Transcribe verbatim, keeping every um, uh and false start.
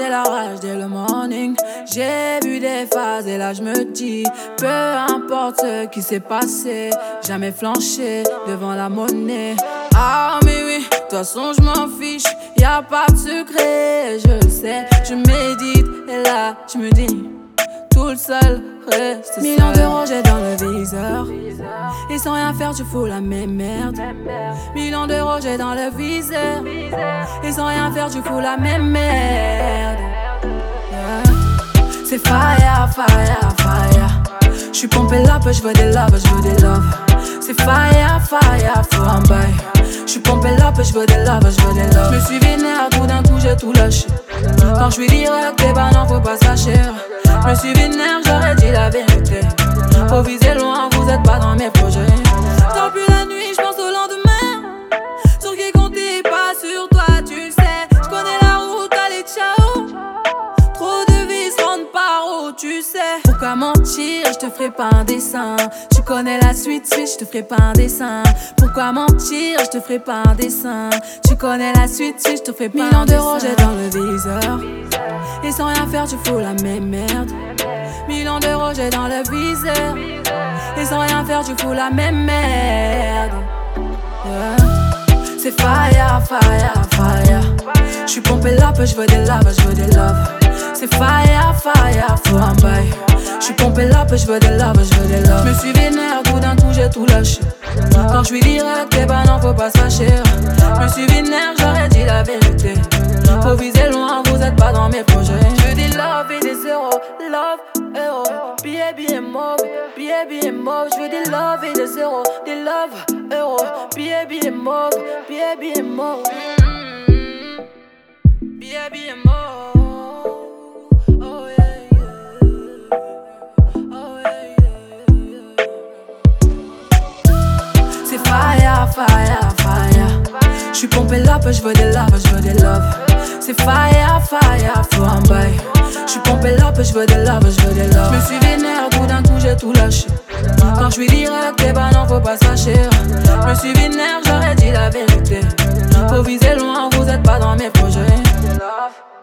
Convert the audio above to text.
j'ai la rage dès le morning. J'ai vu des phases et là je me dis, peu importe ce qui s'est passé, jamais flanché devant la monnaie. Ah mais oui, de toute façon je m'en fiche, y'a pas de secret, je le sais. Je médite et là je me dis, tout le seul reste seul. Millions d'euros j'ai dans le viseur, et sans rien faire tu fous la même merde. Millions d'euros j'ai dans le viseur, et sans rien faire tu fous la même merde. Yeah. C'est fire, fire, fire. J'suis pompé là, je veux des love, je veux des love. C'est fire, fire, faut un bail. J'suis pompé là, je veux des love, je veux des love. Je me suis vénère, tout d'un coup j'ai tout lâché. Quand j'suis direct, eh ben non faut pas se cacher. Je me suis vénère, j'aurais dit la vérité. Faut viser loin, vous êtes pas dans mes projets. Tant plus la nuit, j'pense au lendemain. Sur qui compter, pas sur toi, tu le sais. J'connais la route, allez ciao. Trop de vies se rendent par où, tu sais. Pourquoi mentir, je te ferai pas un dessin. Tu connais la suite, suite, je te ferai pas un dessin. Pourquoi mentir, je te ferai pas un dessin. Tu connais la suite, suite, je te ferai pas un dessin. Millions d'euros j'ai dans le viseur, et sans rien faire tu fous la même merde. Millions d'euros j'ai dans le viseur, et sans rien faire tu fous la même merde. Yeah. C'est fire, fire, fire. J'suis pompé là, je veux des love, je veux des love. C'est fire, fire, faut un bail. J'suis pompé là, je veux des love, je veux des love. Je me suis vénère, tout d'un coup j'ai tout lâché. Quand j'suis direct, eh ben non faut pas se fâcher. Je me suis vénère, j'aurais dit la vérité. Faut viser loin, vous êtes pas dans mes projets. Je veux des love et des zéros, love, héros. Billet, billet mauve, billet, billet mauve. Je veux des love et des zéros, des love, héros. Billet, billet mauve, billet, billet mauve. Billet, billet mauve. Oh yeah, yeah. Oh yeah, yeah. C'est fire, fire, fire. J'suis pompé là, je veux des love, je veux des love. C'est fire, fire, faut un bail. J'suis pompé là, je veux des love, je veux des love. Je me suis vénère, tout d'un coup j'ai tout lâché. Quand j'suis direct, eh ben non faut pas se fâcher. Je me suis vénère, j'aurais dit la vérité. Faut viser loin, vous êtes pas dans mes projets.